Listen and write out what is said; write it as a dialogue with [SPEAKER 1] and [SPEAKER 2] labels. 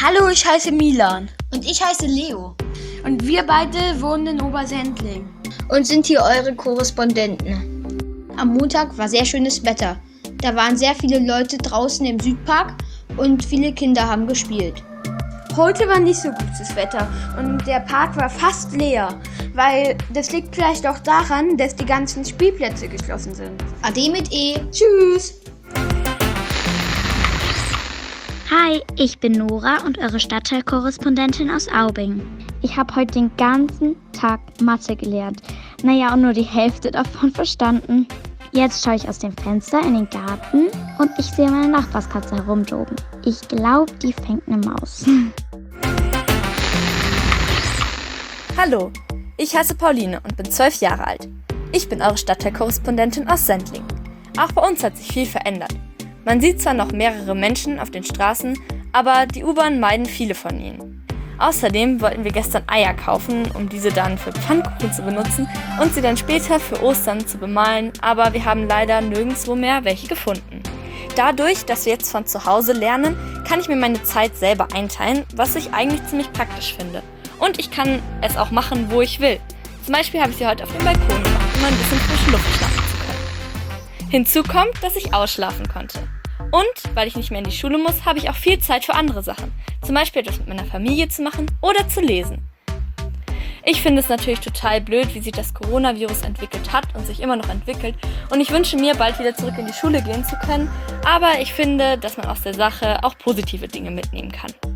[SPEAKER 1] Hallo, ich heiße Milan
[SPEAKER 2] Und ich heiße Leo
[SPEAKER 1] und wir beide wohnen in Obersendling.
[SPEAKER 2] und sind hier eure Korrespondenten. Am Montag war sehr schönes Wetter. Da waren sehr viele Leute draußen im Südpark und viele Kinder haben gespielt.
[SPEAKER 1] Heute war nicht so gutes Wetter und der Park war fast leer, weil das liegt vielleicht auch daran, dass die ganzen Spielplätze geschlossen sind.
[SPEAKER 2] Ade mit E.
[SPEAKER 1] Tschüss!
[SPEAKER 3] Hi, ich bin Nora und eure Stadtteilkorrespondentin aus Aubing. Ich habe heute den ganzen Tag Mathe gelernt. Naja, und nur die Hälfte davon verstanden. Jetzt schaue ich aus dem Fenster in den Garten und ich sehe meine Nachbarskatze herumtoben. Ich glaube, die fängt eine Maus.
[SPEAKER 4] Hallo, ich heiße Pauline und bin 12 Jahre alt. Ich bin eure Stadtteilkorrespondentin aus Sendling. Auch bei uns hat sich viel verändert. Man sieht zwar noch mehrere Menschen auf den Straßen, aber die U-Bahn meiden viele von ihnen. Außerdem wollten wir gestern Eier kaufen, um diese dann für Pfannkuchen zu benutzen und sie dann später für Ostern zu bemalen, aber wir haben leider nirgendwo mehr welche gefunden. Dadurch, dass wir jetzt von zu Hause lernen, kann ich mir meine Zeit selber einteilen, was ich eigentlich ziemlich praktisch finde. Und ich kann es auch machen, wo ich will. Zum Beispiel habe ich sie heute auf dem Balkon gemacht, um ein bisschen frische Luft schnappen zu können. Hinzu kommt, dass ich ausschlafen konnte. Und, weil ich nicht mehr in die Schule muss, habe ich auch viel Zeit für andere Sachen. Zum Beispiel etwas mit meiner Familie zu machen oder zu lesen. Ich finde es natürlich total blöd, wie sich das Coronavirus entwickelt hat und sich immer noch entwickelt. Und ich wünsche mir, bald wieder zurück in die Schule gehen zu können. Aber ich finde, dass man aus der Sache auch positive Dinge mitnehmen kann.